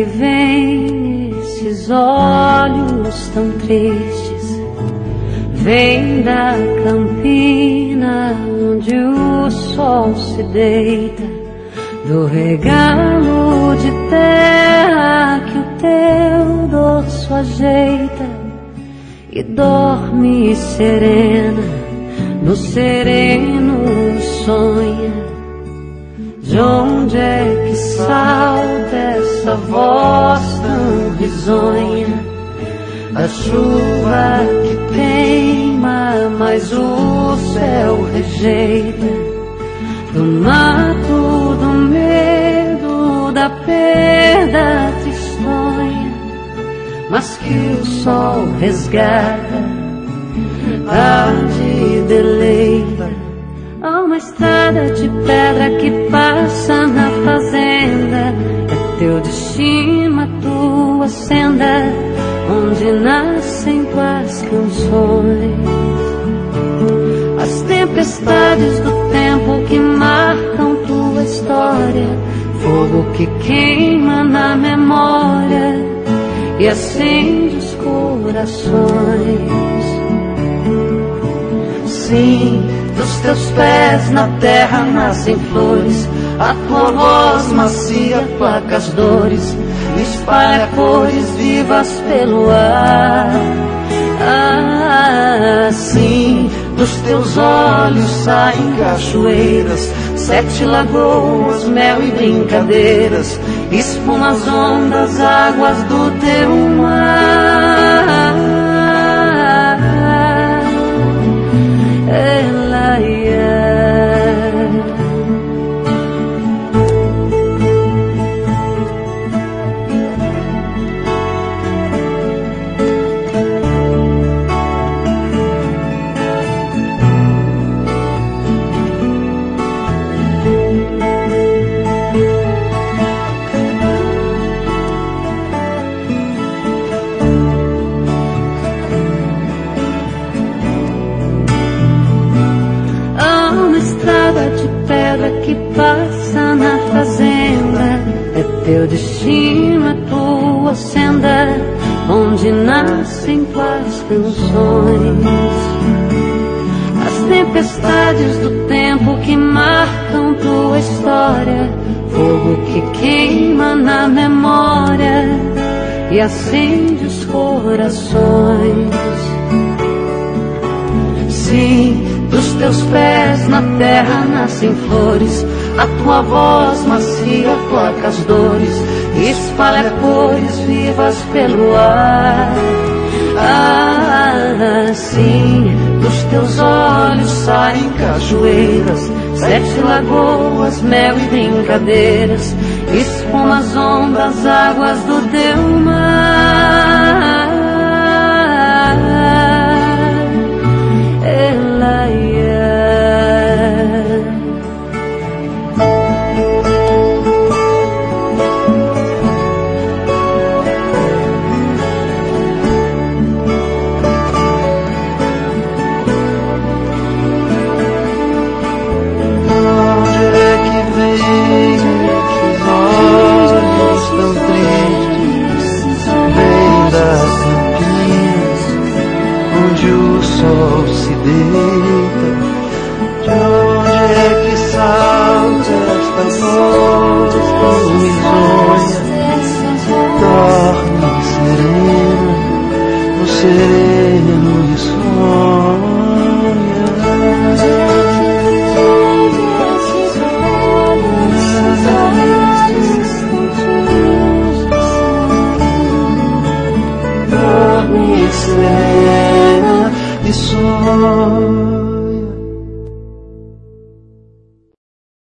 daí vem esses olhos tão tristes, vem da campina onde o sol se deita, do regalo de terra que o teu dorso ajeita, e dorme serena, no sereno sonha. De onde é que salta essa voz tão risonha? A chuva que queima, mas o céu rejeita. Do mato, do medo, da perda tristonha, mas que o sol resgata, tarde deleita. Há uma estrada de pedra que passa na fazenda, é teu destino, a tua senda, onde nascem tuas canções. As tempestades do tempo que marcam tua história, fogo que queima na memória e acende os corações. Sim, dos teus pés na terra nascem flores, a tua voz macia placa as dores, espalha cores vivas pelo ar. Sim, dos teus olhos saem cachoeiras, 7 lagoas, mel e brincadeiras, espuma as ondas, águas do teu mar. Que passa na fazenda, é teu destino, a tua senda, onde nascem tuas canções. As tempestades do tempo que marcam tua história, fogo que queima na memória e acende os corações. Sim, dos teus pés na terra nascem flores, a tua voz macia placa as dores, espalha cores vivas pelo ar. Sim, dos teus olhos saem cachoeiras, 7 lagoas, mel e brincadeiras, espuma as ondas, águas do teu